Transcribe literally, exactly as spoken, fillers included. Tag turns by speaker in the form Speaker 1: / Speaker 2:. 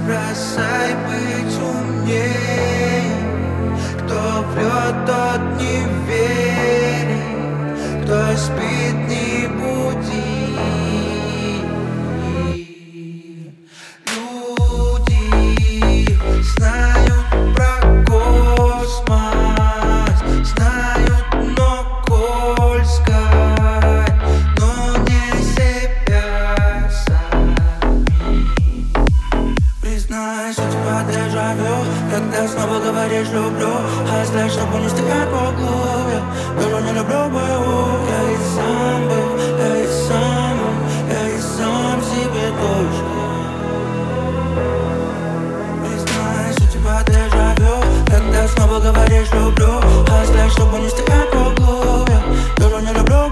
Speaker 1: бросай быть умней. Кто врет, тот не верит, кто спит, не буди. Люди знают про космос, знают, но коль сказать, но не себя сами. Признаюсь, у тебя дежавю, когда снова говоришь люблю, а знаешь, чтобы не стекать по голове. Тоже не люблю боевую. Я и сам был, я и сам был, я и сам себе точно. Признаюсь, у тебя дежавю, когда снова говоришь люблю, а знаешь, чтобы не стекать по голове. Тоже не люблю